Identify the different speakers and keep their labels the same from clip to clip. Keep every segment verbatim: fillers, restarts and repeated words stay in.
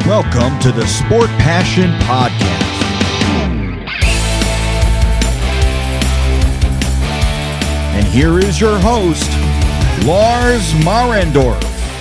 Speaker 1: Welcome to the Sport Passion Podcast. And here is your host, Lars Marendorf.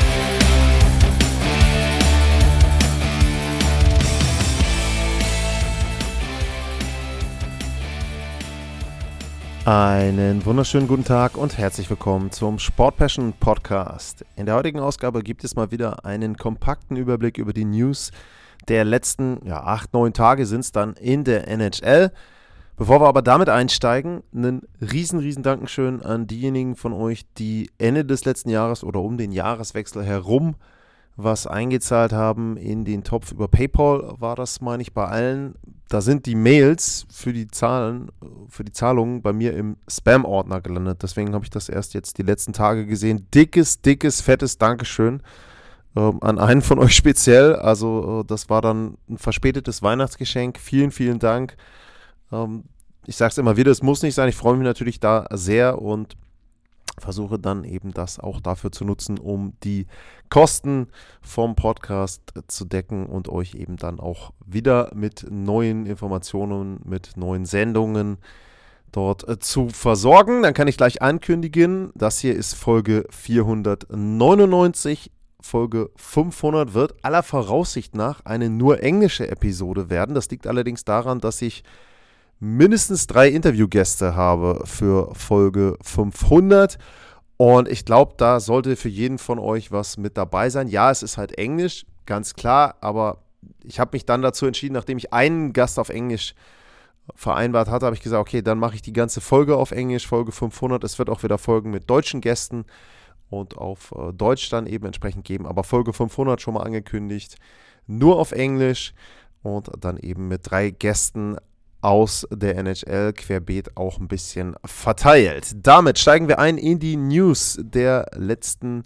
Speaker 2: Einen wunderschönen guten Tag und herzlich willkommen zum Sport Passion Podcast. In der heutigen Ausgabe gibt es mal wieder einen kompakten Überblick über die News der letzten ja, acht, neun Tage sind es dann in der N H L. Bevor wir aber damit einsteigen, einen riesen, riesen Dankeschön an diejenigen von euch, die Ende des letzten Jahres oder um den Jahreswechsel herum was eingezahlt haben in den Topf über PayPal, war das, meine ich, bei allen. Da sind die Mails für die Zahlen, für die Zahlungen bei mir im Spam-Ordner gelandet. Deswegen habe ich das erst jetzt die letzten Tage gesehen. Dickes, dickes, fettes Dankeschön ähm, an einen von euch speziell. Also äh, das war dann ein verspätetes Weihnachtsgeschenk. Vielen, vielen Dank. Ähm, ich sage es immer wieder, es muss nicht sein. Ich freue mich natürlich da sehr und versuche dann eben das auch dafür zu nutzen, um die Kosten vom Podcast zu decken und euch eben dann auch wieder mit neuen Informationen, mit neuen Sendungen dort äh, zu versorgen. Dann kann ich gleich ankündigen, das hier ist Folge vierhundertneunundneunzig. Folge fünfhundert wird aller Voraussicht nach eine nur englische Episode werden. Das liegt allerdings daran, dass ich mindestens drei Interviewgäste habe für Folge fünfhundert und ich glaube, da sollte für jeden von euch was mit dabei sein. Ja, es ist halt Englisch, ganz klar, aber ich habe mich dann dazu entschieden, nachdem ich einen Gast auf Englisch vereinbart hatte, habe ich gesagt, okay, dann mache ich die ganze Folge auf Englisch, Folge fünfhundert. Es wird auch wieder Folgen mit deutschen Gästen und auf äh, Deutsch dann eben entsprechend geben, aber Folge fünfhundert schon mal angekündigt, nur auf Englisch und dann eben mit drei Gästen aus der N H L querbeet auch ein bisschen verteilt. Damit steigen wir ein in die News der letzten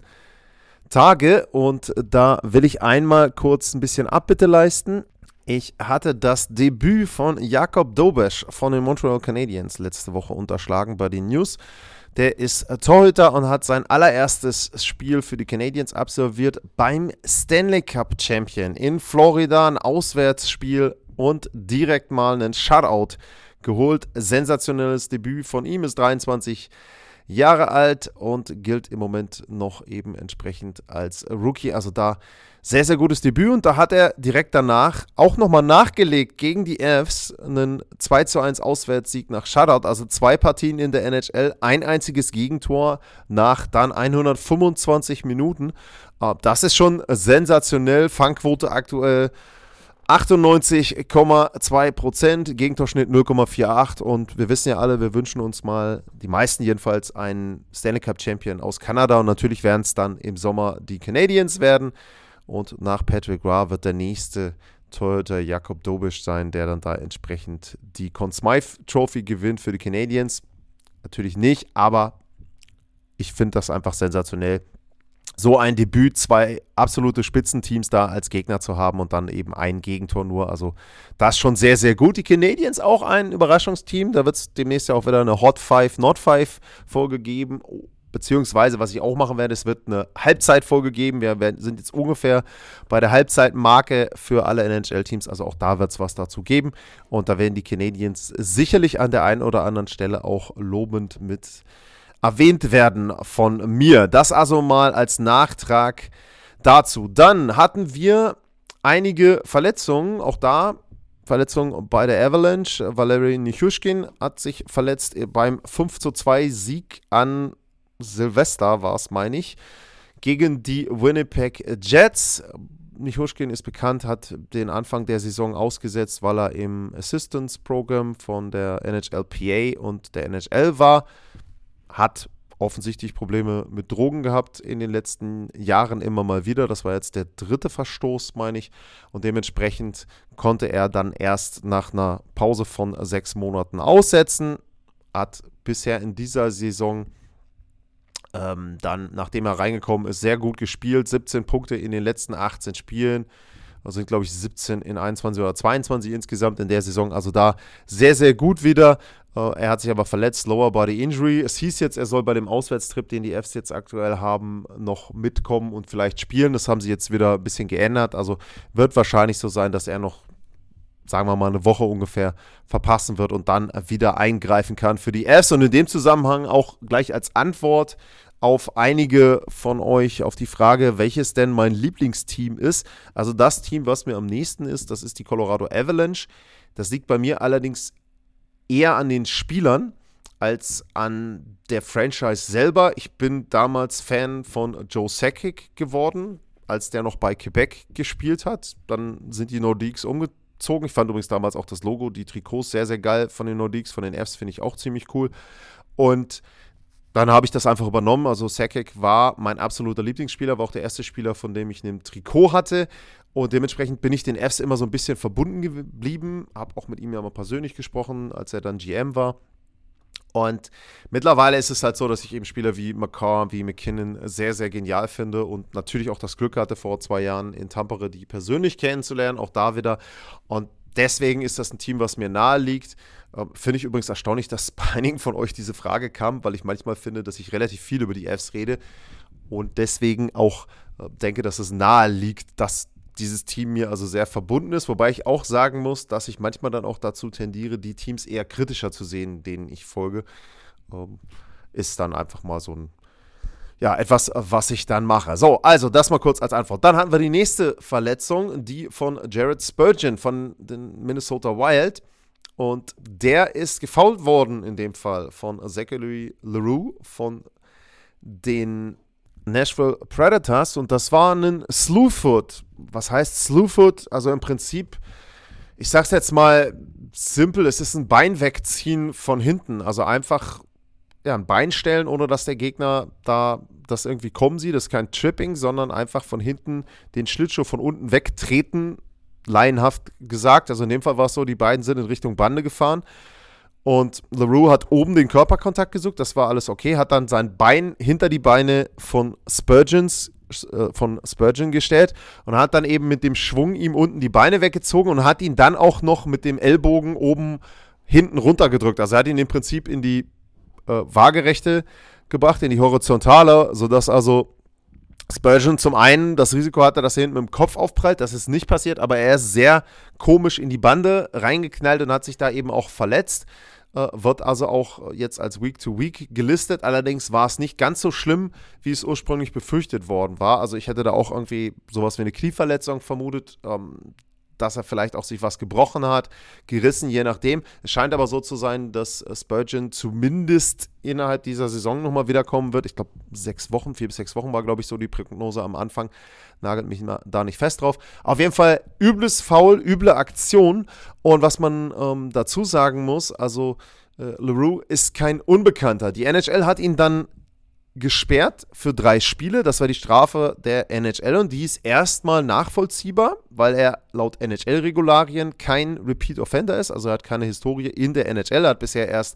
Speaker 2: Tage und da will ich einmal kurz ein bisschen Abbitte leisten. Ich hatte das Debüt von Jakub Dobeš von den Montreal Canadiens letzte Woche unterschlagen bei den News. Der ist Torhüter und hat sein allererstes Spiel für die Canadiens absolviert beim Stanley Cup Champion in Florida, ein Auswärtsspiel und direkt mal einen Shutout geholt. Sensationelles Debüt von ihm, ist dreiundzwanzig Jahre alt und gilt im Moment noch eben entsprechend als Rookie. Also da sehr, sehr gutes Debüt und da hat er direkt danach auch nochmal nachgelegt gegen die Avs einen zwei zu eins Auswärtssieg nach Shutout. Also zwei Partien in der N H L, ein einziges Gegentor nach dann hundertfünfundzwanzig Minuten. Das ist schon sensationell. Fangquote aktuell achtundneunzig Komma zwei Prozent, Gegentorschnitt null Komma achtundvierzig und wir wissen ja alle, wir wünschen uns mal, die meisten jedenfalls, einen Stanley Cup Champion aus Kanada und natürlich werden es dann im Sommer die Canadiens werden und nach Patrick Roy wird der nächste Torhüter Jakub Dobeš sein, der dann da entsprechend die Conn Smythe Trophy gewinnt für die Canadiens. Natürlich nicht, aber ich finde das einfach sensationell, so ein Debüt, zwei absolute Spitzenteams da als Gegner zu haben und dann eben ein Gegentor nur. Also das schon sehr, sehr gut. Die Canadiens auch ein Überraschungsteam. Da wird es demnächst ja auch wieder eine Hot Five, Not Five Folge geben. Beziehungsweise, was ich auch machen werde, es wird eine Halbzeitfolge geben. Wir werden, sind jetzt ungefähr bei der Halbzeitmarke für alle N H L-Teams. Also auch da wird es was dazu geben. Und da werden die Canadiens sicherlich an der einen oder anderen Stelle auch lobend mit erwähnt werden von mir. Das also mal als Nachtrag dazu. Dann hatten wir einige Verletzungen, auch da Verletzungen bei der Avalanche. Valeri Nichushkin hat sich verletzt beim fünf zu zwei Sieg an Silvester, war es, meine ich, gegen die Winnipeg Jets. Nichushkin ist bekannt, hat den Anfang der Saison ausgesetzt, weil er im Assistance-Programm von der N H L P A und der N H L war. Hat offensichtlich Probleme mit Drogen gehabt in den letzten Jahren immer mal wieder. Das war jetzt der dritte Verstoß, meine ich. Und dementsprechend konnte er dann erst nach einer Pause von sechs Monaten aussetzen. Hat bisher in dieser Saison ähm, dann, nachdem er reingekommen ist, sehr gut gespielt. siebzehn Punkte in den letzten achtzehn Spielen. Das sind, glaube ich, siebzehn in einundzwanzig oder zweiundzwanzig insgesamt in der Saison. Also da sehr, sehr gut wieder. Er hat sich aber verletzt, Lower Body Injury. Es hieß jetzt, er soll bei dem Auswärtstrip, den die Fs jetzt aktuell haben, noch mitkommen und vielleicht spielen. Das haben sie jetzt wieder ein bisschen geändert. Also wird wahrscheinlich so sein, dass er noch, sagen wir mal, eine Woche ungefähr verpassen wird und dann wieder eingreifen kann für die Fs. Und in dem Zusammenhang auch gleich als Antwort auf einige von euch, auf die Frage, welches denn mein Lieblingsteam ist. Also das Team, was mir am nächsten ist, das ist die Colorado Avalanche. Das liegt bei mir allerdings eher an den Spielern als an der Franchise selber. Ich bin damals Fan von Joe Sakic geworden, als der noch bei Quebec gespielt hat. Dann sind die Nordiques umgezogen. Ich fand übrigens damals auch das Logo, die Trikots sehr, sehr geil von den Nordiques, von den Fs finde ich auch ziemlich cool. Und dann habe ich das einfach übernommen. Also Sakic war mein absoluter Lieblingsspieler, war auch der erste Spieler, von dem ich ein Trikot hatte. Und dementsprechend bin ich den Fs immer so ein bisschen verbunden geblieben. Habe auch mit ihm ja mal persönlich gesprochen, als er dann G M war. Und mittlerweile ist es halt so, dass ich eben Spieler wie McCarr, wie McKinnon sehr, sehr genial finde und natürlich auch das Glück hatte, vor zwei Jahren in Tampere die persönlich kennenzulernen, auch da wieder. Und deswegen ist das ein Team, was mir nahe liegt. Ähm, finde ich übrigens erstaunlich, dass bei einigen von euch diese Frage kam, weil ich manchmal finde, dass ich relativ viel über die Fs rede und deswegen auch äh, denke, dass es nahe liegt, dass dieses Team mir also sehr verbunden ist, wobei ich auch sagen muss, dass ich manchmal dann auch dazu tendiere, die Teams eher kritischer zu sehen, denen ich folge. Ähm, ist dann einfach mal so ein, ja, etwas, was ich dann mache. So, also das mal kurz als Antwort. Dann hatten wir die nächste Verletzung, die von Jared Spurgeon von den Minnesota Wild. Und der ist gefoult worden in dem Fall von Zachary Leroux von den Nashville Predators und das war ein Slewfoot. Was heißt Slewfoot? Also im Prinzip, ich sag's jetzt mal simpel, es ist ein Bein wegziehen von hinten. Also einfach ja, ein Bein stellen, ohne dass der Gegner da das irgendwie kommen sieht. Das ist kein Tripping, sondern einfach von hinten den Schlittschuh von unten wegtreten, laienhaft gesagt. Also in dem Fall war es so, die beiden sind in Richtung Bande gefahren. Und Leroux hat oben den Körperkontakt gesucht, das war alles okay, hat dann sein Bein hinter die Beine von Spurgeons, äh, von Spurgeon gestellt und hat dann eben mit dem Schwung ihm unten die Beine weggezogen und hat ihn dann auch noch mit dem Ellbogen oben hinten runtergedrückt. Also er hat ihn im Prinzip in die äh, Waagerechte gebracht, in die Horizontale, sodass also Spurgeon zum einen das Risiko hatte, dass er hinten mit dem Kopf aufprallt, das ist nicht passiert, aber er ist sehr komisch in die Bande reingeknallt und hat sich da eben auch verletzt. Äh, wird also auch jetzt als Week-to-Week gelistet. Allerdings war es nicht ganz so schlimm, wie es ursprünglich befürchtet worden war. Also ich hätte da auch irgendwie sowas wie eine Knieverletzung vermutet, ähm, dass er vielleicht auch sich was gebrochen hat, gerissen, je nachdem. Es scheint aber so zu sein, dass Spurgeon zumindest innerhalb dieser Saison nochmal wiederkommen wird. Ich glaube, sechs Wochen, vier bis sechs Wochen war, glaube ich, so die Prognose am Anfang. Nagelt mich da nicht fest drauf. Auf jeden Fall übles Foul, üble Aktion. Und was man ähm, dazu sagen muss, also äh, Leroux ist kein Unbekannter. Die N H L hat ihn dann gesperrt für drei Spiele. Das war die Strafe der N H L und die ist erstmal nachvollziehbar, weil er laut N H L-Regularien kein Repeat Offender ist, also er hat keine Historie in der N H L, er hat bisher erst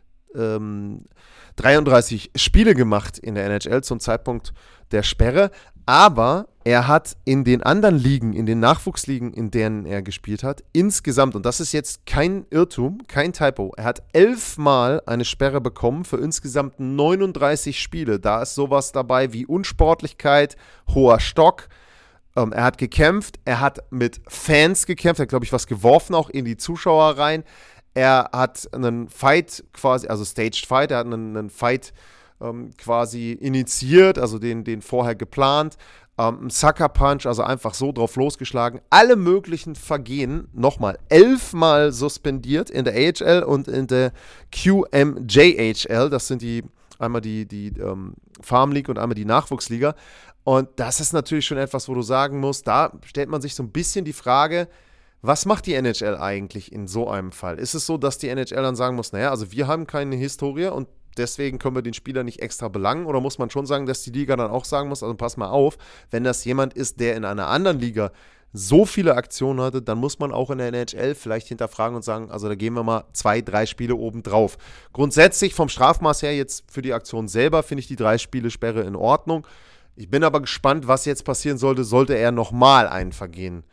Speaker 2: ähm, dreiunddreißig Spiele gemacht in der N H L zum Zeitpunkt der Sperre, aber er hat in den anderen Ligen, in den Nachwuchsligen, in denen er gespielt hat, insgesamt, und das ist jetzt kein Irrtum, kein Typo, er hat elfmal eine Sperre bekommen für insgesamt neununddreißig Spiele. Da ist sowas dabei wie Unsportlichkeit, hoher Stock. Ähm, er hat gekämpft, er hat mit Fans gekämpft, er hat, glaube ich, was geworfen auch in die Zuschauer rein. Er hat einen Fight quasi, also Staged Fight, er hat einen, einen Fight ähm, quasi initiiert, also den, den vorher geplant. Ähm, ein Sucker Punch, also einfach so drauf losgeschlagen. Alle möglichen Vergehen, nochmal, elfmal suspendiert in der A H L und in der Q M J H L. Das sind die, einmal die, die ähm, Farm League und einmal die Nachwuchsliga. Und das ist natürlich schon etwas, wo du sagen musst, da stellt man sich so ein bisschen die Frage, was macht die N H L eigentlich in so einem Fall? Ist es so, dass die N H L dann sagen muss, naja, also wir haben keine Historie und deswegen können wir den Spieler nicht extra belangen? Oder muss man schon sagen, dass die Liga dann auch sagen muss, also pass mal auf, wenn das jemand ist, der in einer anderen Liga so viele Aktionen hatte, dann muss man auch in der N H L vielleicht hinterfragen und sagen, also da gehen wir mal zwei, drei Spiele oben drauf. Grundsätzlich vom Strafmaß her jetzt für die Aktion selber finde ich die drei Spiele Sperre in Ordnung. Ich bin aber gespannt, was jetzt passieren sollte, sollte er nochmal ein Vergehen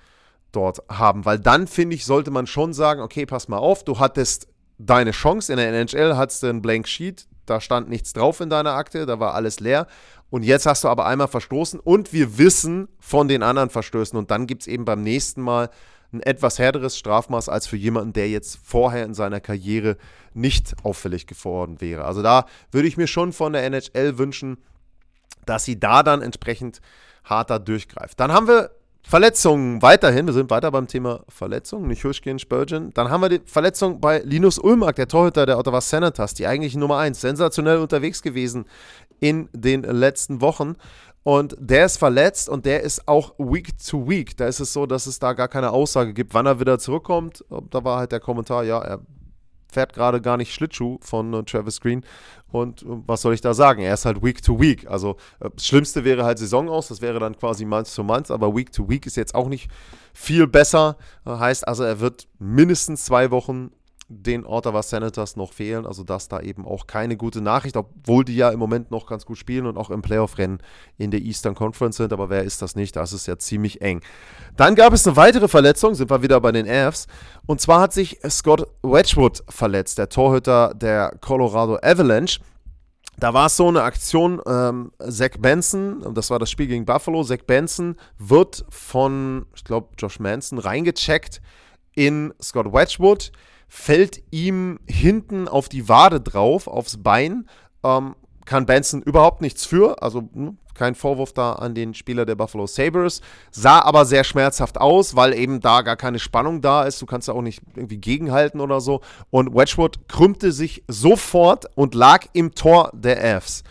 Speaker 2: dort haben. Weil dann, finde ich, sollte man schon sagen, okay, pass mal auf, du hattest deine Chance. In der N H L hattest du einen Blank Sheet, da stand nichts drauf in deiner Akte, da war alles leer. Und jetzt hast du aber einmal verstoßen und wir wissen von den anderen Verstößen. Und dann gibt es eben beim nächsten Mal ein etwas härteres Strafmaß als für jemanden, der jetzt vorher in seiner Karriere nicht auffällig geworden wäre. Also da würde ich mir schon von der N H L wünschen, dass sie da dann entsprechend harter durchgreift. Dann haben wir Verletzungen weiterhin. Wir sind weiter beim Thema Verletzungen, nicht Huschkin, Spurgeon. Dann haben wir die Verletzung bei Linus Ullmark, der Torhüter der Ottawa Senators, die eigentliche Nummer eins, sensationell unterwegs gewesen in den letzten Wochen. Und der ist verletzt und der ist auch Week to Week. Da ist es so, dass es da gar keine Aussage gibt, wann er wieder zurückkommt. Da war halt der Kommentar, ja, er fährt gerade gar nicht Schlittschuh von uh, Travis Green. Und uh, was soll ich da sagen? Er ist halt Week to Week. Also uh, das Schlimmste wäre halt Saison aus. Das wäre dann quasi Month to Month. Aber Week to Week ist jetzt auch nicht viel besser. Uh, heißt also, er wird mindestens zwei Wochen den Ottawa Senators noch fehlen. Also das da eben auch keine gute Nachricht, obwohl die ja im Moment noch ganz gut spielen und auch im Playoff-Rennen in der Eastern Conference sind. Aber wer ist das nicht? Das ist ja ziemlich eng. Dann gab es eine weitere Verletzung, sind wir wieder bei den Avs. Und zwar hat sich Scott Wedgwood verletzt, der Torhüter der Colorado Avalanche. Da war es so eine Aktion, ähm, Zach Benson, das war das Spiel gegen Buffalo, Zach Benson wird von, ich glaube, Josh Manson reingecheckt in Scott Wedgwood, fällt ihm hinten auf die Wade drauf, aufs Bein, ähm, kann Benson überhaupt nichts für, also mh, kein Vorwurf da an den Spieler der Buffalo Sabres, sah aber sehr schmerzhaft aus, weil eben da gar keine Spannung da ist, du kannst da auch nicht irgendwie gegenhalten oder so, und Wedgwood krümmte sich sofort und lag im Tor der Avs.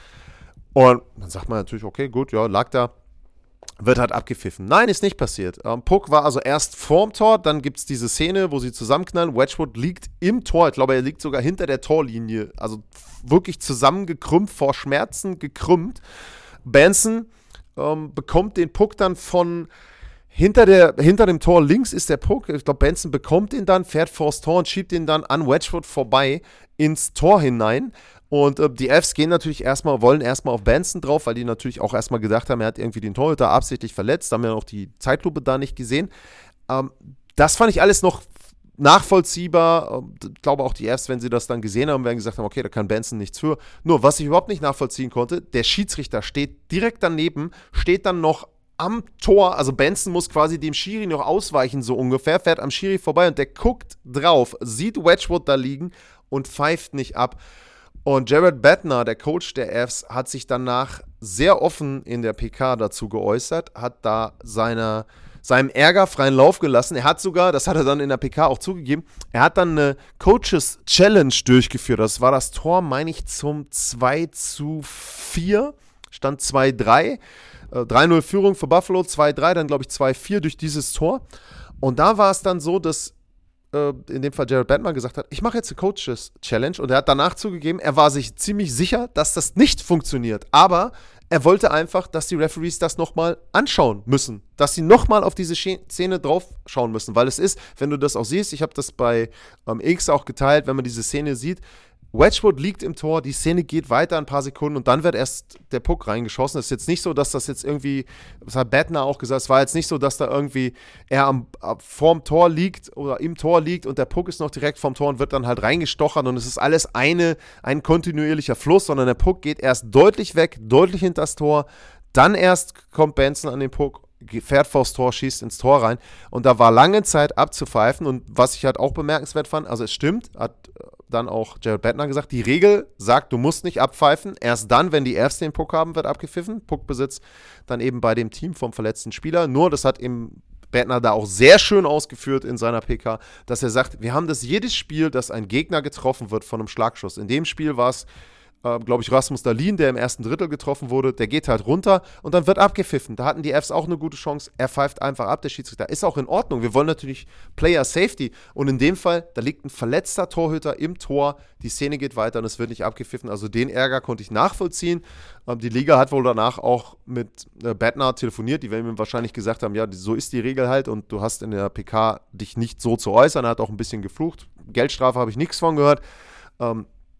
Speaker 2: Und dann sagt man natürlich, okay, gut, ja, lag da, wird halt abgepfiffen. Nein, ist nicht passiert. Ähm, Puck war also erst vorm Tor, dann gibt es diese Szene, wo sie zusammenknallen. Wedgwood liegt im Tor, ich glaube, er liegt sogar hinter der Torlinie, also wirklich zusammengekrümmt, vor Schmerzen gekrümmt. Benson ähm, bekommt den Puck dann von hinter, der, hinter dem Tor links ist der Puck. Ich glaube, Benson bekommt ihn dann, fährt vors Tor und schiebt ihn dann an Wedgwood vorbei ins Tor hinein. Und äh, die Avs gehen natürlich erstmal, wollen erstmal auf Benson drauf, weil die natürlich auch erstmal gedacht haben, er hat irgendwie den Torhüter absichtlich verletzt, haben ja auch die Zeitlupe da nicht gesehen. Ähm, das fand ich alles noch nachvollziehbar. Ich glaube auch die Avs, wenn sie das dann gesehen haben, werden gesagt haben, okay, da kann Benson nichts für. Nur, was ich überhaupt nicht nachvollziehen konnte, der Schiedsrichter steht direkt daneben, steht dann noch am Tor, also Benson muss quasi dem Schiri noch ausweichen, so ungefähr, fährt am Schiri vorbei und der guckt drauf, sieht Wedgwood da liegen und pfeift nicht ab. Und Jared Bednar, der Coach der Avs, hat sich danach sehr offen in der P K dazu geäußert, hat da seine, seinem Ärger freien Lauf gelassen. Er hat sogar, das hat er dann in der P K auch zugegeben, er hat dann eine Coaches Challenge durchgeführt. Das war das Tor, meine ich, zum zwei zu vier, stand zwei drei. drei null Führung für Buffalo, zwei drei, dann glaube ich zwei vier durch dieses Tor. Und da war es dann so, dass äh, in dem Fall Jared Bednar gesagt hat, ich mache jetzt eine Coaches Challenge. Und er hat danach zugegeben, er war sich ziemlich sicher, dass das nicht funktioniert. Aber er wollte einfach, dass die Referees das nochmal anschauen müssen. Dass sie nochmal auf diese Szene drauf schauen müssen. Weil es ist, wenn du das auch siehst, ich habe das bei ähm, X auch geteilt, wenn man diese Szene sieht, Wedgwood liegt im Tor, die Szene geht weiter ein paar Sekunden und dann wird erst der Puck reingeschossen. Es ist jetzt nicht so, dass das jetzt irgendwie, das hat Bednar auch gesagt, es war jetzt nicht so, dass da irgendwie er am, vorm Tor liegt oder im Tor liegt und der Puck ist noch direkt vorm Tor und wird dann halt reingestochert und es ist alles eine, ein kontinuierlicher Fluss, sondern der Puck geht erst deutlich weg, deutlich hinter das Tor, dann erst kommt Benson an den Puck, fährt vors Tor, schießt ins Tor rein und da war lange Zeit abzupfeifen und was ich halt auch bemerkenswert fand, also es stimmt, hat dann auch Jared Bednar gesagt, die Regel sagt, du musst nicht abpfeifen, erst dann, wenn die Avs den Puck haben, wird abgepfiffen, Puckbesitz dann eben bei dem Team vom verletzten Spieler, nur das hat eben Bednar da auch sehr schön ausgeführt in seiner P K, dass er sagt, wir haben das jedes Spiel, dass ein Gegner getroffen wird von einem Schlagschuss, in dem Spiel war es Äh, glaube ich, Rasmus Dahlin, der im ersten Drittel getroffen wurde, der geht halt runter und dann wird abgepfiffen. Da hatten die Avs auch eine gute Chance. Er pfeift einfach ab, der Schiedsrichter. Ist auch in Ordnung. Wir wollen natürlich Player Safety. Und in dem Fall, da liegt ein verletzter Torhüter im Tor. Die Szene geht weiter und es wird nicht abgepfiffen. Also den Ärger konnte ich nachvollziehen. Ähm, die Liga hat wohl danach auch mit äh, Bednar telefoniert. Die werden ihm wahrscheinlich gesagt haben, ja, so ist die Regel halt und du hast in der P K dich nicht so zu äußern. Er hat auch ein bisschen geflucht. Geldstrafe habe ich nichts von gehört. Ähm,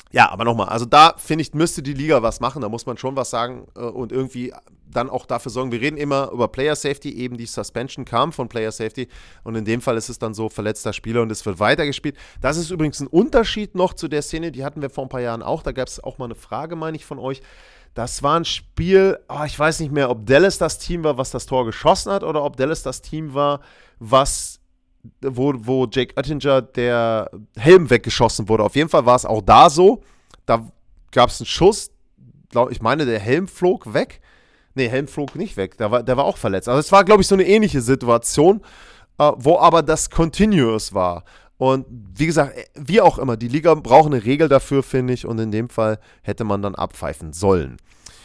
Speaker 2: Ja, aber nochmal, also da finde ich, müsste die Liga was machen, da muss man schon was sagen äh, und irgendwie dann auch dafür sorgen. Wir reden immer über Player Safety, eben die Suspension kam von Player Safety und in dem Fall ist es dann so, verletzter Spieler und es wird weitergespielt. Das ist übrigens ein Unterschied noch zu der Szene, die hatten wir vor ein paar Jahren auch, da gab es auch mal eine Frage, meine ich, von euch. Das war ein Spiel, oh, ich weiß nicht mehr, ob Dallas das Team war, was das Tor geschossen hat oder ob Dallas das Team war, was Wo, wo Jake Oettinger der Helm weggeschossen wurde. Auf jeden Fall war es auch da so. Da gab es einen Schuss. Glaub, ich meine, der Helm flog weg. Nee, Helm flog nicht weg. Der war, der war auch verletzt. Also es war, glaube ich, so eine ähnliche Situation, äh, wo aber das Continuous war. Und wie gesagt, wie auch immer, die Liga braucht eine Regel dafür, finde ich. Und in dem Fall hätte man dann abpfeifen sollen.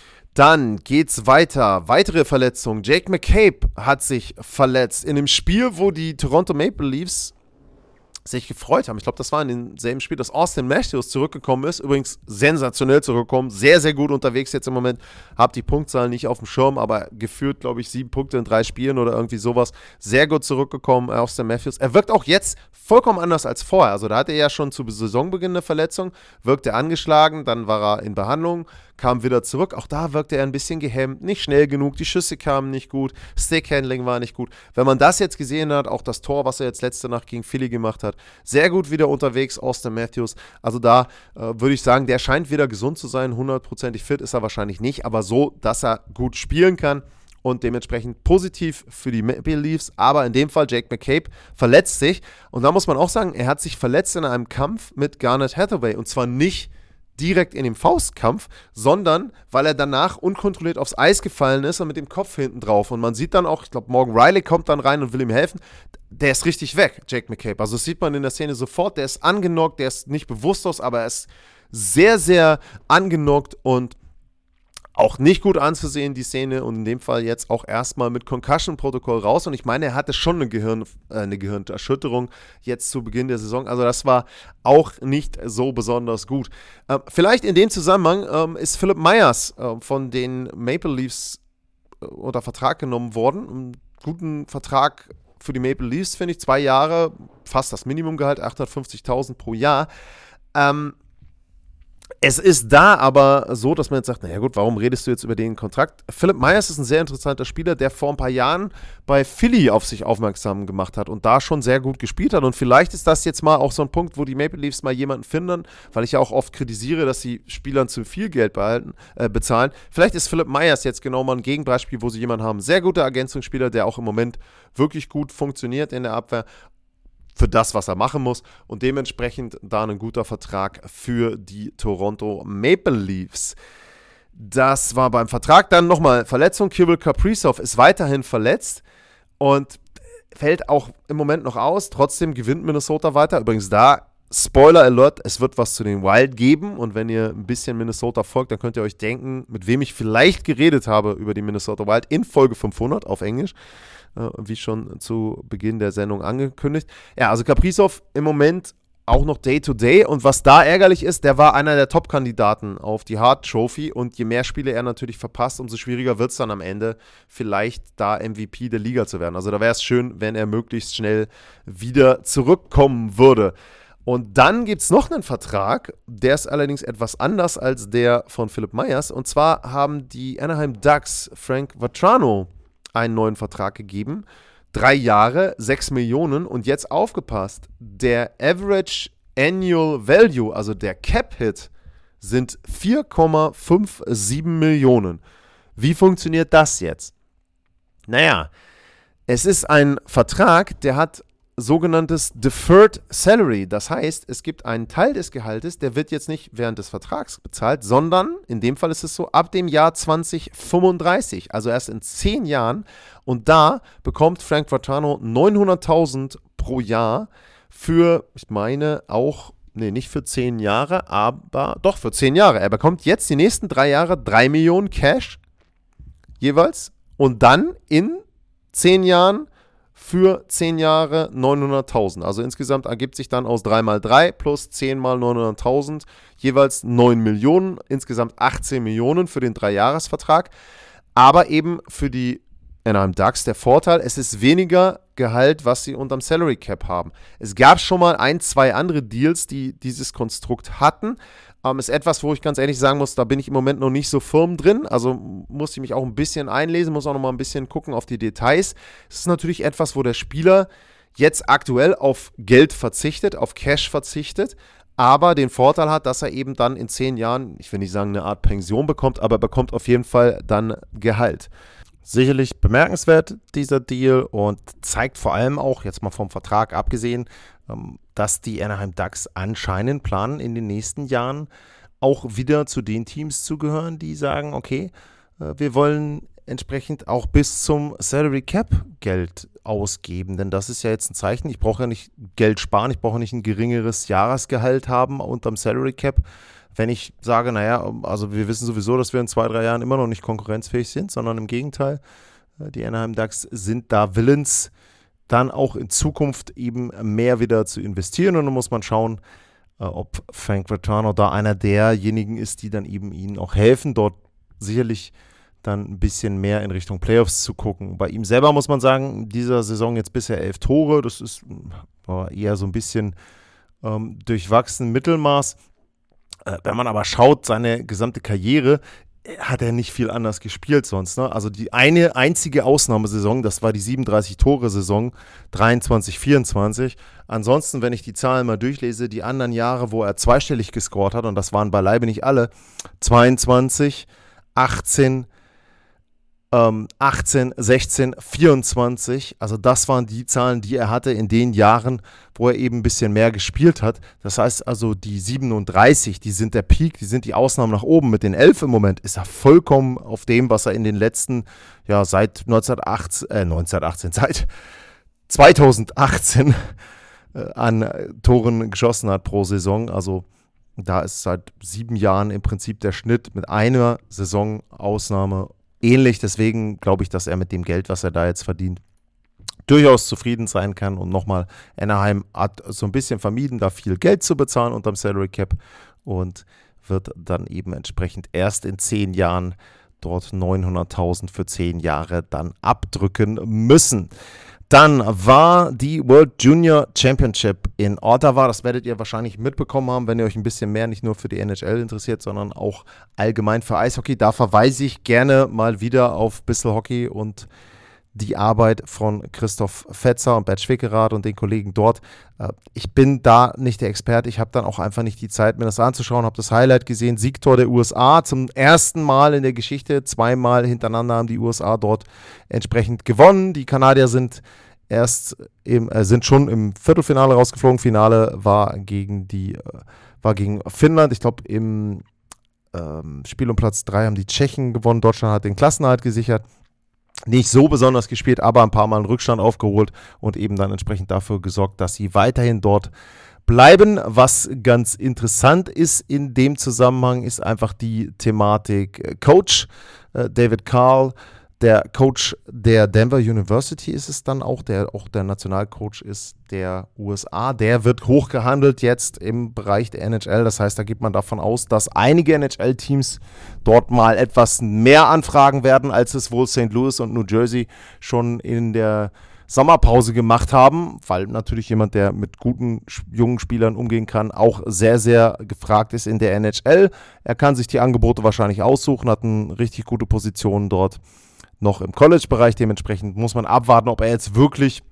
Speaker 2: Dann geht's weiter. Weitere Verletzungen. Jake McCabe hat sich verletzt in einem Spiel, wo die Toronto Maple Leafs sich gefreut haben. Ich glaube, das war in demselben Spiel, dass Austin Matthews zurückgekommen ist. Übrigens sensationell zurückgekommen. Sehr, sehr gut unterwegs jetzt im Moment. Hab die Punktzahl nicht auf dem Schirm, aber geführt, glaube ich, sieben Punkte in drei Spielen oder irgendwie sowas. Sehr gut zurückgekommen, Austin Matthews. Er wirkt auch jetzt vollkommen anders als vorher. Also da hatte er ja schon zu Saisonbeginn eine Verletzung, wirkte angeschlagen, dann war er in Behandlung, kam wieder zurück. Auch da wirkte er ein bisschen gehemmt, nicht schnell genug, die Schüsse kamen nicht gut, Stickhandling war nicht gut. Wenn man das jetzt gesehen hat, auch das Tor, was er jetzt letzte Nacht gegen Philly gemacht hat, sehr gut wieder unterwegs, Austin Matthews. Also da äh, würde ich sagen, der scheint wieder gesund zu sein, hundertprozentig fit ist er wahrscheinlich nicht, aber so, dass er gut spielen kann. Und dementsprechend positiv für die Maple Leafs, aber in dem Fall Jake McCabe verletzt sich. Und da muss man auch sagen, er hat sich verletzt in einem Kampf mit Garnet Hathaway. Und zwar nicht direkt in dem Faustkampf, sondern weil er danach unkontrolliert aufs Eis gefallen ist und mit dem Kopf hinten drauf. Und man sieht dann auch, ich glaube, Morgan Riley kommt dann rein und will ihm helfen. Der ist richtig weg, Jake McCabe. Also das sieht man in der Szene sofort. Der ist angenockt, der ist nicht bewusstlos, aber er ist sehr, sehr angenockt und auch nicht gut anzusehen, die Szene, und in dem Fall jetzt auch erstmal mit Concussion-Protokoll raus. Und ich meine, er hatte schon eine, Gehirn, äh, eine Gehirnerschütterung jetzt zu Beginn der Saison. Also das war auch nicht so besonders gut. Ähm, vielleicht in dem Zusammenhang ähm, ist Philipp Myers äh, von den Maple Leafs äh, unter Vertrag genommen worden. Einen guten Vertrag für die Maple Leafs, finde ich. Zwei Jahre, fast das Minimumgehalt, achthundertfünfzigtausend pro Jahr. Ähm, Es ist da aber so, dass man jetzt sagt, naja gut, warum redest du jetzt über den Kontrakt? Philipp Myers ist ein sehr interessanter Spieler, der vor ein paar Jahren bei Philly auf sich aufmerksam gemacht hat und da schon sehr gut gespielt hat. Und vielleicht ist das jetzt mal auch so ein Punkt, wo die Maple Leafs mal jemanden finden, weil ich ja auch oft kritisiere, dass sie Spielern zu viel Geld behalten, äh, bezahlen. Vielleicht ist Philipp Myers jetzt genau mal ein Gegenbeispiel, wo sie jemanden haben. Sehr guter Ergänzungsspieler, der auch im Moment wirklich gut funktioniert in der Abwehr für das, was er machen muss, und dementsprechend da ein guter Vertrag für die Toronto Maple Leafs. Das war beim Vertrag. Dann nochmal Verletzung. Kirill Kaprizov ist weiterhin verletzt und fällt auch im Moment noch aus. Trotzdem gewinnt Minnesota weiter. Übrigens da, Spoiler Alert, es wird was zu den Wild geben, und wenn ihr ein bisschen Minnesota folgt, dann könnt ihr euch denken, mit wem ich vielleicht geredet habe über die Minnesota Wild in Folge fünfhundert auf Englisch. Wie schon zu Beginn der Sendung angekündigt. Ja, also Kaprizov im Moment auch noch Day-to-Day, und was da ärgerlich ist, der war einer der Top-Kandidaten auf die Hart Trophy, und je mehr Spiele er natürlich verpasst, umso schwieriger wird es dann am Ende, vielleicht da M V P der Liga zu werden. Also da wäre es schön, wenn er möglichst schnell wieder zurückkommen würde. Und dann gibt es noch einen Vertrag, der ist allerdings etwas anders als der von Philipp Myers, und zwar haben die Anaheim Ducks Frank Vatrano einen neuen Vertrag gegeben. Drei Jahre, sechs Millionen, und jetzt aufgepasst, der Average Annual Value, also der Cap-Hit, sind vier Komma siebenundfünfzig Millionen. Wie funktioniert das jetzt? Naja, es ist ein Vertrag, der hat sogenanntes Deferred Salary. Das heißt, es gibt einen Teil des Gehaltes, der wird jetzt nicht während des Vertrags bezahlt, sondern in dem Fall ist es so, ab dem Jahr zwanzig fünfunddreißig, also erst in zehn Jahren. Und da bekommt Frank Vatrano neunhunderttausend pro Jahr für, ich meine, auch, nee, nicht für zehn Jahre, aber doch für zehn Jahre. Er bekommt jetzt die nächsten drei Jahre drei Millionen Cash jeweils, und dann in zehn Jahren für zehn Jahre neunhunderttausend. Also insgesamt ergibt sich dann aus drei mal drei plus zehn mal neunhunderttausend jeweils neun Millionen, insgesamt achtzehn Millionen für den Dreijahresvertrag. Aber eben für die Anaheim Ducks der Vorteil, es ist weniger Gehalt, was sie unterm Salary Cap haben. Es gab schon mal ein, zwei andere Deals, die dieses Konstrukt hatten, Ähm, ist etwas, wo ich ganz ehrlich sagen muss, da bin ich im Moment noch nicht so firm drin. Also muss ich mich auch ein bisschen einlesen, muss auch noch mal ein bisschen gucken auf die Details. Es ist natürlich etwas, wo der Spieler jetzt aktuell auf Geld verzichtet, auf Cash verzichtet, aber den Vorteil hat, dass er eben dann in zehn Jahren, ich will nicht sagen eine Art Pension bekommt, aber er bekommt auf jeden Fall dann Gehalt. Sicherlich bemerkenswert, dieser Deal, und zeigt vor allem auch, jetzt mal vom Vertrag abgesehen, dass die Anaheim Ducks anscheinend planen, in den nächsten Jahren auch wieder zu den Teams zu gehören, die sagen, okay, wir wollen entsprechend auch bis zum Salary Cap Geld ausgeben, denn das ist ja jetzt ein Zeichen, ich brauche ja nicht Geld sparen, ich brauche nicht ein geringeres Jahresgehalt haben unterm Salary Cap, wenn ich sage, naja, also wir wissen sowieso, dass wir in zwei, drei Jahren immer noch nicht konkurrenzfähig sind, sondern im Gegenteil, die Anaheim Ducks sind da willens, dann auch in Zukunft eben mehr wieder zu investieren, und dann muss man schauen, ob Frank Vatrano da einer derjenigen ist, die dann eben ihnen auch helfen, dort sicherlich dann ein bisschen mehr in Richtung Playoffs zu gucken. Bei ihm selber muss man sagen, dieser Saison jetzt bisher elf Tore, das ist eher so ein bisschen ähm, durchwachsen Mittelmaß. Äh, wenn man aber schaut, seine gesamte Karriere, hat er nicht viel anders gespielt sonst. Ne? Also die eine einzige Ausnahmesaison, das war die siebenunddreißig-Tore-Saison, dreiundzwanzig vierundzwanzig. Ansonsten, wenn ich die Zahlen mal durchlese, die anderen Jahre, wo er zweistellig gescored hat, und das waren beileibe nicht alle, zweiundzwanzig, achtzehn, ähm, achtzehn, sechzehn, vierundzwanzig, also das waren die Zahlen, die er hatte in den Jahren, wo er eben ein bisschen mehr gespielt hat. Das heißt also, die siebenunddreißig, die sind der Peak, die sind die Ausnahmen nach oben. Mit den elf im Moment ist er vollkommen auf dem, was er in den letzten, ja, seit neunzehnhundertachtzehn, äh, neunzehnhundertachtzehn, seit zweitausendachtzehn äh, an Toren geschossen hat pro Saison. Also da ist seit sieben Jahren im Prinzip der Schnitt mit einer Saisonausnahme ähnlich. Deswegen glaube ich, dass er mit dem Geld, was er da jetzt verdient, durchaus zufrieden sein kann. Und nochmal, Anaheim hat so ein bisschen vermieden, da viel Geld zu bezahlen unterm Salary Cap, und wird dann eben entsprechend erst in zehn Jahren dort neunhunderttausend für zehn Jahre dann abdrücken müssen. Dann war die World Junior Championship in Ottawa. Das werdet ihr wahrscheinlich mitbekommen haben, wenn ihr euch ein bisschen mehr nicht nur für die N H L interessiert, sondern auch allgemein für Eishockey. Da verweise ich gerne mal wieder auf Bissl Hockey und die Arbeit von Christoph Fetzer und Bert Schwickerath und den Kollegen dort. Ich bin da nicht der Experte. Ich habe dann auch einfach nicht die Zeit, mir das anzuschauen. Habe das Highlight gesehen. Siegtor der U S A zum ersten Mal in der Geschichte. Zweimal hintereinander haben die U S A dort entsprechend gewonnen. Die Kanadier sind erst im, äh, sind schon im Viertelfinale rausgeflogen. Finale war gegen die äh, war gegen Finnland. Ich glaube, im ähm, Spiel um Platz drei haben die Tschechen gewonnen. Deutschland hat den Klassenerhalt gesichert. Nicht so besonders gespielt, aber ein paar Mal einen Rückstand aufgeholt und eben dann entsprechend dafür gesorgt, dass sie weiterhin dort bleiben. Was ganz interessant ist in dem Zusammenhang, ist einfach die Thematik Coach. Äh, David Carl, der Coach der Denver University ist es dann auch, der auch der Nationalcoach ist der U S A. Der wird hochgehandelt jetzt im Bereich der N H L. Das heißt, da geht man davon aus, dass einige N H L-Teams dort mal etwas mehr anfragen werden, als es wohl Saint Louis und New Jersey schon in der Sommerpause gemacht haben, weil natürlich jemand, der mit guten jungen Spielern umgehen kann, auch sehr, sehr gefragt ist in der N H L. Er kann sich die Angebote wahrscheinlich aussuchen, hat eine richtig gute Position dort noch im College-Bereich. Dementsprechend muss man abwarten, ob er jetzt wirklich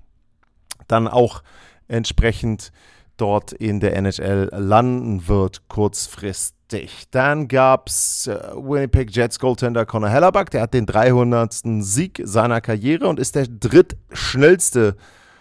Speaker 2: dann auch entsprechend dort in der N H L landen wird, kurzfristig. Dann gab es äh, Winnipeg Jets Goaltender Connor Hellebuyck, der hat den dreihundertsten Sieg seiner Karriere und ist der drittschnellste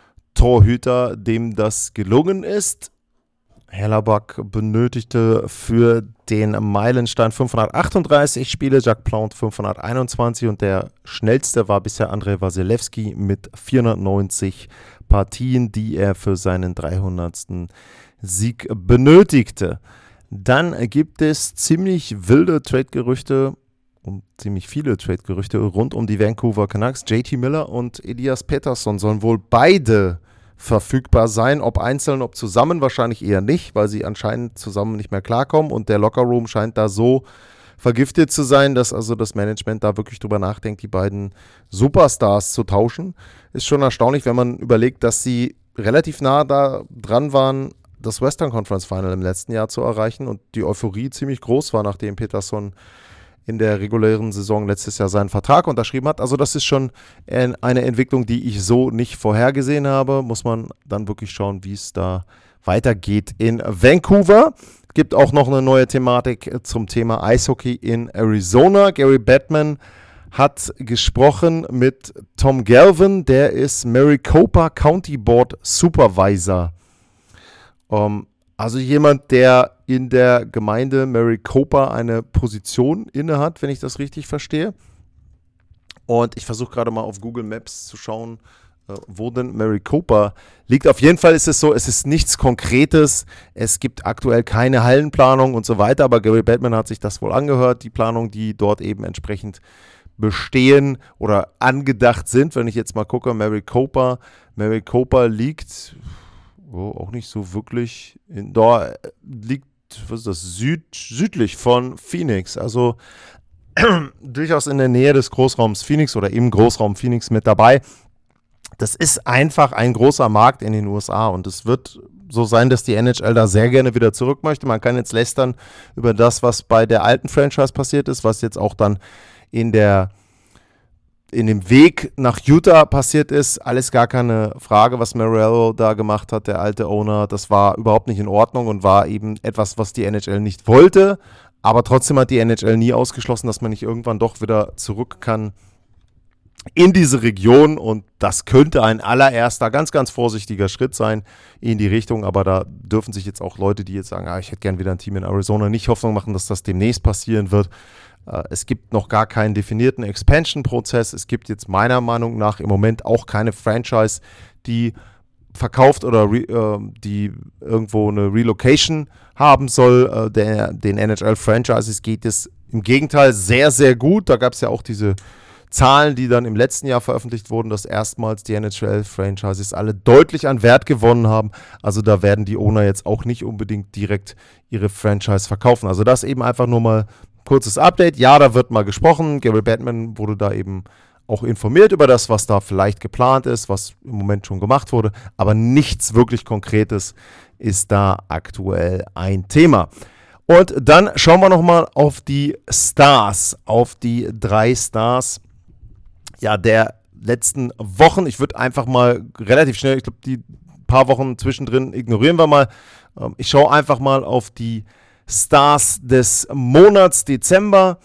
Speaker 2: Torhüter, dem das gelungen ist. Hellebuyck benötigte für den Meilenstein fünfhundertachtunddreißig Spiele, Jacques Plante fünfhunderteinundzwanzig und der schnellste war bisher Andrei Vasilevskiy mit vierhundertneunzig Partien, die er für seinen dreihundertsten Sieg benötigte. Dann gibt es ziemlich wilde Trade-Gerüchte und ziemlich viele Trade-Gerüchte rund um die Vancouver Canucks. J T Miller und Elias Pettersson sollen wohl beide verfügbar sein, ob einzeln, ob zusammen, wahrscheinlich eher nicht, weil sie anscheinend zusammen nicht mehr klarkommen und der Lockerroom scheint da so vergiftet zu sein, dass also das Management da wirklich drüber nachdenkt, die beiden Superstars zu tauschen. Ist schon erstaunlich, wenn man überlegt, dass sie relativ nah da dran waren, das Western Conference Final im letzten Jahr zu erreichen und die Euphorie ziemlich groß war, nachdem Peterson in der regulären Saison letztes Jahr seinen Vertrag unterschrieben hat. Also das ist schon eine Entwicklung, die ich so nicht vorhergesehen habe. Muss man dann wirklich schauen, wie es da weitergeht in Vancouver. Es gibt auch noch eine neue Thematik zum Thema Eishockey in Arizona. Gary Bettman hat gesprochen mit Tom Galvin, der ist Maricopa County Board Supervisor. Um, also jemand, der in der Gemeinde Maricopa eine Position innehat, wenn ich das richtig verstehe. Und ich versuche gerade mal auf Google Maps zu schauen, äh, wo denn Maricopa liegt. Auf jeden Fall ist es so, es ist nichts Konkretes. Es gibt aktuell keine Hallenplanung und so weiter. Aber Gary Bettman hat sich das wohl angehört, die Planung, die dort eben entsprechend bestehen oder angedacht sind. Wenn ich jetzt mal gucke, Maricopa, Maricopa liegt... Oh, auch nicht so wirklich. In, da liegt, was ist das, Süd, südlich von Phoenix. Also durchaus in der Nähe des Großraums Phoenix oder im Großraum Phoenix mit dabei. Das ist einfach ein großer Markt in den U S A und es wird so sein, dass die N H L da sehr gerne wieder zurück möchte. Man kann jetzt lästern über das, was bei der alten Franchise passiert ist, was jetzt auch dann in der in dem Weg nach Utah passiert ist, alles gar keine Frage, was Morello da gemacht hat, der alte Owner. Das war überhaupt nicht in Ordnung und war eben etwas, was die N H L nicht wollte. Aber trotzdem hat die N H L nie ausgeschlossen, dass man nicht irgendwann doch wieder zurück kann in diese Region. Und das könnte ein allererster, ganz, ganz vorsichtiger Schritt sein in die Richtung. Aber da dürfen sich jetzt auch Leute, die jetzt sagen, ah, ich hätte gern wieder ein Team in Arizona, nicht Hoffnung machen, dass das demnächst passieren wird. Es gibt noch gar keinen definierten Expansion-Prozess. Es gibt jetzt meiner Meinung nach im Moment auch keine Franchise, die verkauft oder re, äh, die irgendwo eine Relocation haben soll. Äh, der, den N H L-Franchises geht es im Gegenteil sehr, sehr gut. Da gab es ja auch diese Zahlen, die dann im letzten Jahr veröffentlicht wurden, dass erstmals die N H L-Franchises alle deutlich an Wert gewonnen haben. Also da werden die Owner jetzt auch nicht unbedingt direkt ihre Franchise verkaufen. Also das eben einfach nur mal kurzes Update. Ja, da wird mal gesprochen. Gary Bettman wurde da eben auch informiert über das, was da vielleicht geplant ist, was im Moment schon gemacht wurde. Aber nichts wirklich Konkretes ist da aktuell ein Thema. Und dann schauen wir nochmal auf die Stars, auf die drei Stars ja, der letzten Wochen. Ich würde einfach mal relativ schnell, ich glaube, die paar Wochen zwischendrin ignorieren wir mal. Ich schaue einfach mal auf die Stars des Monats Dezember.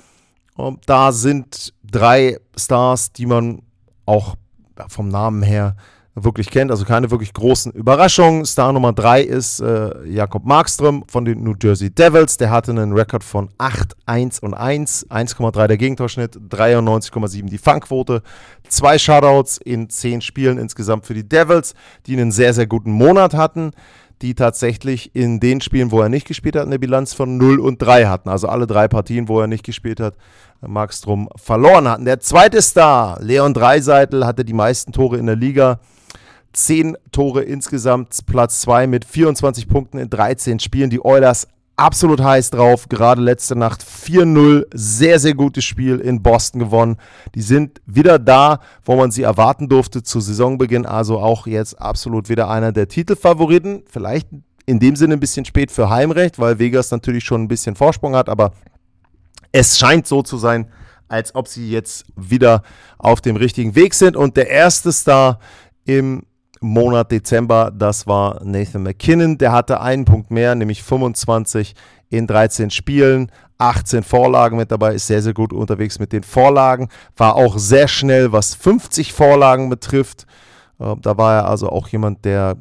Speaker 2: Da sind drei Stars, die man auch vom Namen her wirklich kennt, also keine wirklich großen Überraschungen. Star Nummer drei ist äh, Jakob Markström von den New Jersey Devils. Der hatte einen Rekord von acht, eins und eins, eins Komma drei der Gegentorschnitt, dreiundneunzig Komma sieben die Fangquote, zwei Shutouts in zehn Spielen insgesamt für die Devils, die einen sehr, sehr guten Monat hatten, die tatsächlich in den Spielen, wo er nicht gespielt hat, eine Bilanz von null und drei hatten. Also alle drei Partien, wo er nicht gespielt hat, Markström verloren hatten. Der zweite Star, Leon Draisaitl, hatte die meisten Tore in der Liga. zehn Tore insgesamt, Platz zwei mit vierundzwanzig Punkten in dreizehn Spielen. Die Oilers absolut heiß drauf, gerade letzte Nacht vier null, sehr, sehr gutes Spiel in Boston gewonnen. Die sind wieder da, wo man sie erwarten durfte zu Saisonbeginn, also auch jetzt absolut wieder einer der Titelfavoriten. Vielleicht in dem Sinne ein bisschen spät für Heimrecht, weil Vegas natürlich schon ein bisschen Vorsprung hat, aber es scheint so zu sein, als ob sie jetzt wieder auf dem richtigen Weg sind. Und der erste Star im Monat Dezember, das war Nathan MacKinnon. Der hatte einen Punkt mehr, nämlich fünfundzwanzig in dreizehn Spielen, achtzehn Vorlagen mit dabei, ist sehr, sehr gut unterwegs mit den Vorlagen, war auch sehr schnell, was fünfzig Vorlagen betrifft. Äh, da war er also auch jemand, der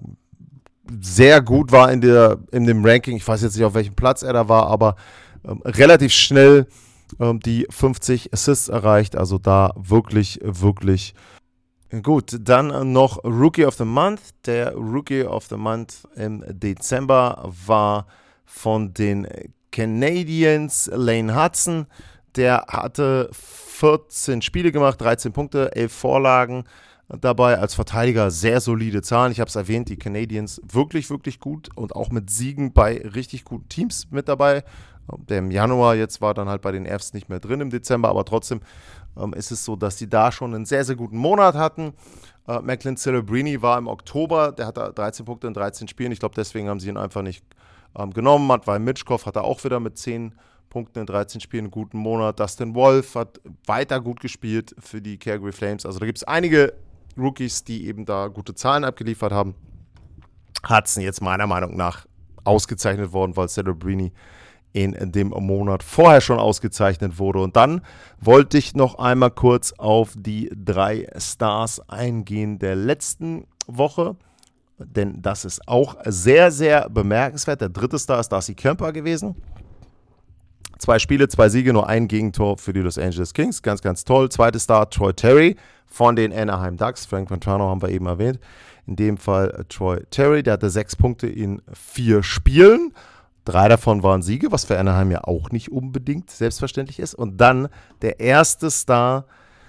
Speaker 2: sehr gut war in, der, in dem Ranking. Ich weiß jetzt nicht, auf welchem Platz er da war, aber ähm, relativ schnell ähm, die fünfzig Assists erreicht. Also da wirklich, wirklich gut. Dann noch Rookie of the Month. Der Rookie of the Month im Dezember war von den Canadiens Lane Hudson. Der hatte vierzehn Spiele gemacht, dreizehn Punkte, elf Vorlagen. Dabei als Verteidiger sehr solide Zahlen. Ich habe es erwähnt, die Canadiens wirklich, wirklich gut und auch mit Siegen bei richtig guten Teams mit dabei. Der im Januar jetzt war dann halt bei den Avs nicht mehr drin im Dezember, aber trotzdem ähm, ist es so, dass sie da schon einen sehr, sehr guten Monat hatten. Äh, Macklin Celebrini war im Oktober, der hatte dreizehn Punkte in dreizehn Spielen. Ich glaube, deswegen haben sie ihn einfach nicht ähm, genommen. Matvei Mitschkow hat er auch wieder mit zehn Punkten in dreizehn Spielen einen guten Monat. Dustin Wolf hat weiter gut gespielt für die Calgary Flames. Also da gibt es einige Rookies, die eben da gute Zahlen abgeliefert haben. Hudson jetzt meiner Meinung nach ausgezeichnet worden, weil Celebrini in dem Monat vorher schon ausgezeichnet wurde. Und dann wollte ich noch einmal kurz auf die drei Stars eingehen der letzten Woche, denn das ist auch sehr, sehr bemerkenswert. Der dritte Star ist Darcy Kuemper gewesen. Zwei Spiele, zwei Siege, nur ein Gegentor für die Los Angeles Kings. Ganz, ganz toll. Zweiter Star Troy Terry von den Anaheim Ducks. Frank Montano haben wir eben erwähnt. In dem Fall Troy Terry, der hatte sechs Punkte in vier Spielen. Drei davon waren Siege, was für Anaheim ja auch nicht unbedingt selbstverständlich ist. Und dann der erste Star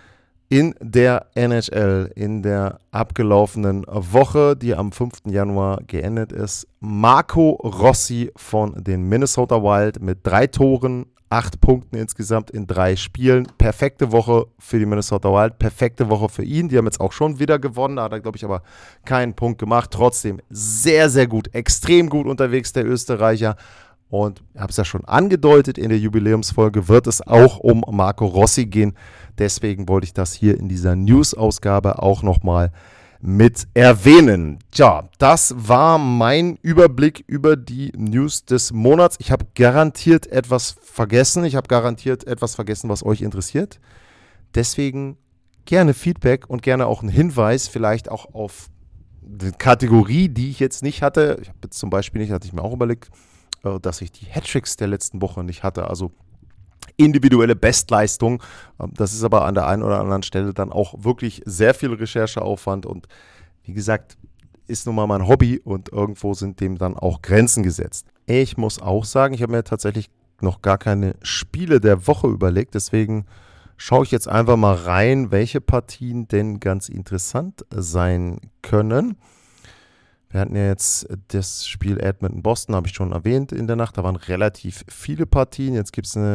Speaker 2: in der N H L in der abgelaufenen Woche, die am fünften Januar geendet ist. Marco Rossi von den Minnesota Wild mit drei Toren, acht Punkten insgesamt in drei Spielen. Perfekte Woche für die Minnesota Wild, perfekte Woche für ihn. Die haben jetzt auch schon wieder gewonnen, da hat er, glaube ich, aber keinen Punkt gemacht. Trotzdem sehr, sehr gut, extrem gut unterwegs, der Österreicher. Und ich habe es ja schon angedeutet, in der Jubiläumsfolge wird es auch um Marco Rossi gehen. Deswegen wollte ich das hier in dieser News-Ausgabe auch nochmal mit erwähnen. Tja, das war mein Überblick über die News des Monats. Ich habe garantiert etwas vergessen. Ich habe garantiert etwas vergessen, was euch interessiert. Deswegen gerne Feedback und gerne auch einen Hinweis, vielleicht auch auf die Kategorie, die ich jetzt nicht hatte. Ich habe jetzt zum Beispiel nicht, hatte ich mir auch überlegt, dass ich die Hattricks der letzten Woche nicht hatte. Also individuelle Bestleistung. Das ist aber an der einen oder anderen Stelle dann auch wirklich sehr viel Rechercheaufwand und wie gesagt, ist nun mal mein Hobby und irgendwo sind dem dann auch Grenzen gesetzt. Ich muss auch sagen, ich habe mir tatsächlich noch gar keine Spiele der Woche überlegt, deswegen schaue ich jetzt einfach mal rein, welche Partien denn ganz interessant sein können. Wir hatten ja jetzt das Spiel Edmonton-Boston, habe ich schon erwähnt in der Nacht, da waren relativ viele Partien, jetzt gibt es eine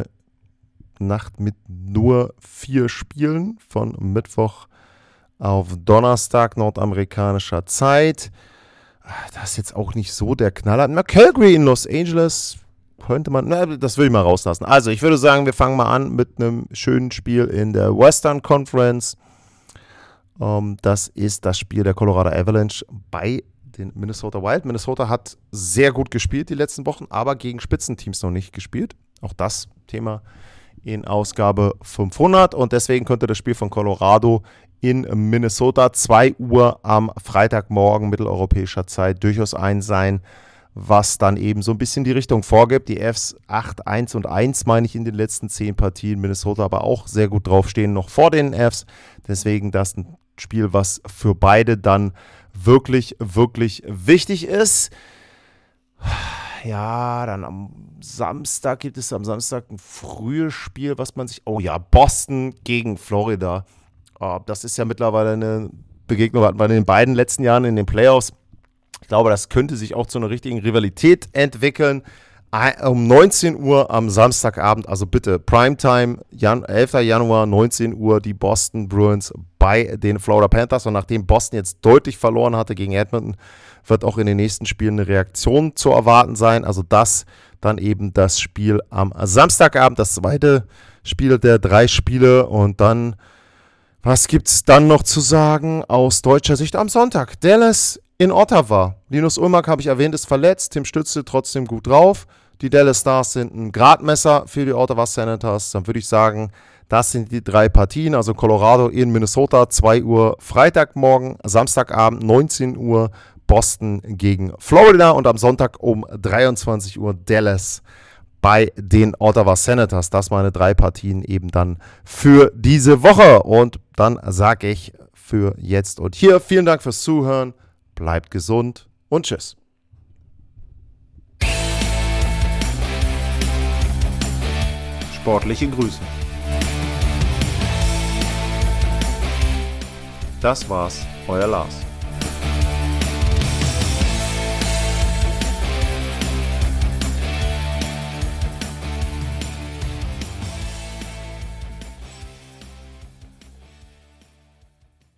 Speaker 2: Nacht mit nur vier Spielen von Mittwoch auf Donnerstag nordamerikanischer Zeit. Das ist jetzt auch nicht so der Knaller. Na, Calgary in Los Angeles könnte man, na, das will ich mal rauslassen. Also ich würde sagen, wir fangen mal an mit einem schönen Spiel in der Western Conference. Um, das ist das Spiel der Colorado Avalanche bei den Minnesota Wild. Minnesota hat sehr gut gespielt die letzten Wochen, aber gegen Spitzenteams noch nicht gespielt. Auch das Thema in Ausgabe fünfhundert und deswegen könnte das Spiel von Colorado in Minnesota zwei Uhr am Freitagmorgen mitteleuropäischer Zeit durchaus ein sein, was dann eben so ein bisschen die Richtung vorgibt. Die Fs acht, eins und eins meine ich in den letzten zehn Partien, Minnesota aber auch sehr gut draufstehen, noch vor den Fs, deswegen das ein Spiel, was für beide dann wirklich, wirklich wichtig ist. Ja, dann am Samstag gibt es am Samstag ein frühes Spiel, was man sich... Oh ja, Boston gegen Florida. Oh, das ist ja mittlerweile eine Begegnung, hatten wir in den beiden letzten Jahren in den Playoffs. Ich glaube, das könnte sich auch zu einer richtigen Rivalität entwickeln. Um neunzehn Uhr am Samstagabend, also bitte Primetime, Jan- elfter Januar, neunzehn Uhr, die Boston Bruins bei den Florida Panthers. Und nachdem Boston jetzt deutlich verloren hatte gegen Edmonton, wird auch in den nächsten Spielen eine Reaktion zu erwarten sein. Also das dann eben das Spiel am Samstagabend, das zweite Spiel der drei Spiele. Und dann, was gibt es dann noch zu sagen aus deutscher Sicht am Sonntag? Dallas in Ottawa. Linus Ullmark, habe ich erwähnt, ist verletzt. Tim Stützle trotzdem gut drauf. Die Dallas Stars sind ein Gradmesser für die Ottawa Senators. Dann würde ich sagen, das sind die drei Partien. Also Colorado in Minnesota, zwei Uhr Freitagmorgen, Samstagabend, neunzehn Uhr Boston gegen Florida und am Sonntag um dreiundzwanzig Uhr Dallas bei den Ottawa Senators. Das meine drei Partien eben dann für diese Woche. Und dann sage ich für jetzt und hier vielen Dank fürs Zuhören. Bleibt gesund und tschüss.
Speaker 1: Sportliche Grüße.
Speaker 2: Das war's, euer Lars.